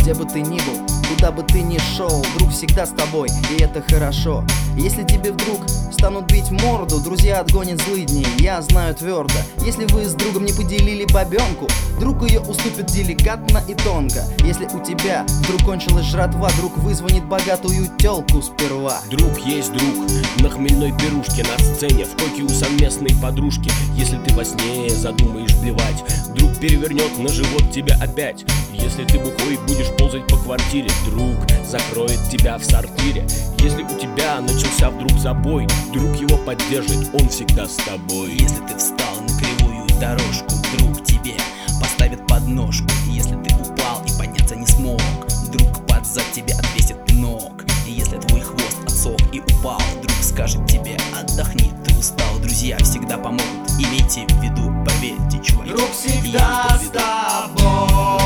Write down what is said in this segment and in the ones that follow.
Где бы ты ни был, куда бы ты ни шел, друг всегда с тобой, и это хорошо. Если тебе вдруг станут бить морду, друзья отгонят злыдней, я знаю твердо. Если вы с другом не поделили бабенку, друг ее уступит деликатно и тонко. Если у тебя вдруг кончилась жратва, друг вызвонит богатую тёлку сперва. Друг есть друг на хмельной пирушке, на сцене, в койке у совместной подружки. Если ты во сне задумаешь блевать, друг перевернет на живот тебя опять. Если ты бухой будешь ползать по квартире, друг закроет тебя в сортире. Если у тебя начался вдруг забой, друг его поддержит, он всегда с тобой. Если ты встал на кривую дорожку, друг тебе поставит подножку. Если ты упал и подняться не смог, друг под зад тебе отвесит ног. И если твой хвост отсох и упал, друг скажет тебе: отдохни, ты устал. Друзья всегда помогут, имейте в виду, поверьте, чуваки. Друг всегда с тобой,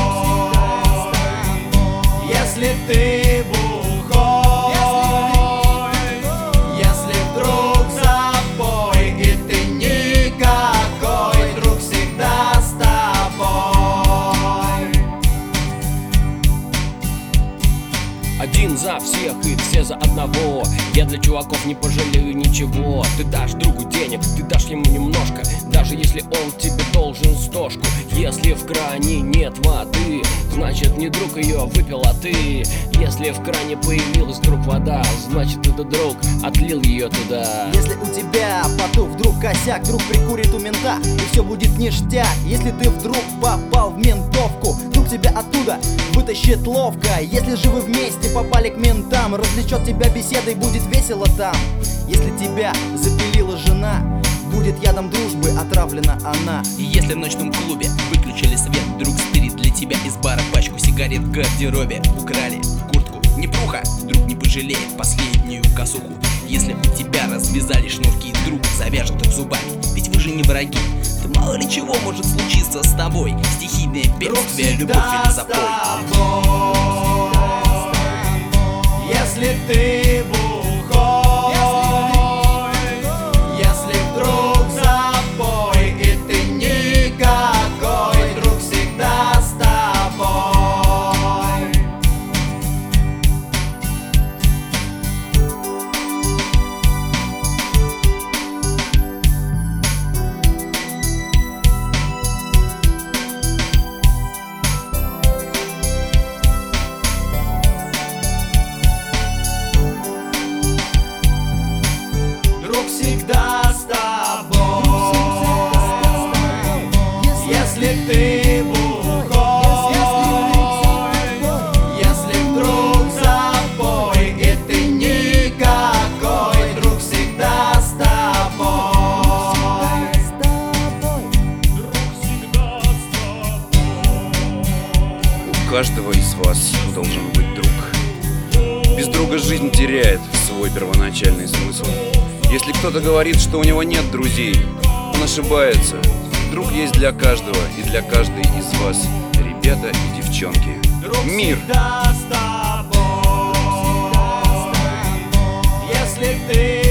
если ты бухой, если вдруг забой и ты никакой, друг всегда с тобой. Один за всех и все за одного. Я для чуваков не пожалею ничего. Ты дашь другу денег, ты дашь ему немножко, даже если он тебе должен стошку. Если в кране нет воды, значит не друг ее выпил, а ты. Если в кране появилась вдруг вода, значит этот друг отлил ее туда. Если у тебя потух вдруг косяк, друг прикурит у мента, и все будет ништяк. Если ты вдруг попал в ментовку, друг тебя оттуда вытащит ловко. Если же вы вместе попали к ментам, развлечет тебя беседой, будет весело там. Если тебя запилила жена, будет ядом дружбы отравлена она. И если в ночном клубе выключили свет, друг стырит для тебя из бара пачку сигарет в гардеробе. Украли куртку, не пруха, друг не пожалеет последнюю косуху. Если у тебя развязали шнурки, друг завяжет их зубами, ведь вы же не враги. Да мало ли чего может случиться с тобой, стихийное бедствие, любовь или запой. Если ты бухой, если вдруг забой и ты никакой, друг всегда с тобой. Друг всегда с тобой, если ты бухой, если вдруг забой и ты никакой, друг всегда с тобой. Друг всегда с тобой. У каждого из вас должен быть друг. Без друга жизнь теряет свой первоначальный смысл. Если кто-то говорит, что у него нет друзей, он ошибается. Друг есть для каждого и для каждой из вас, ребята и девчонки. Мир! Всегда с тобой, если ты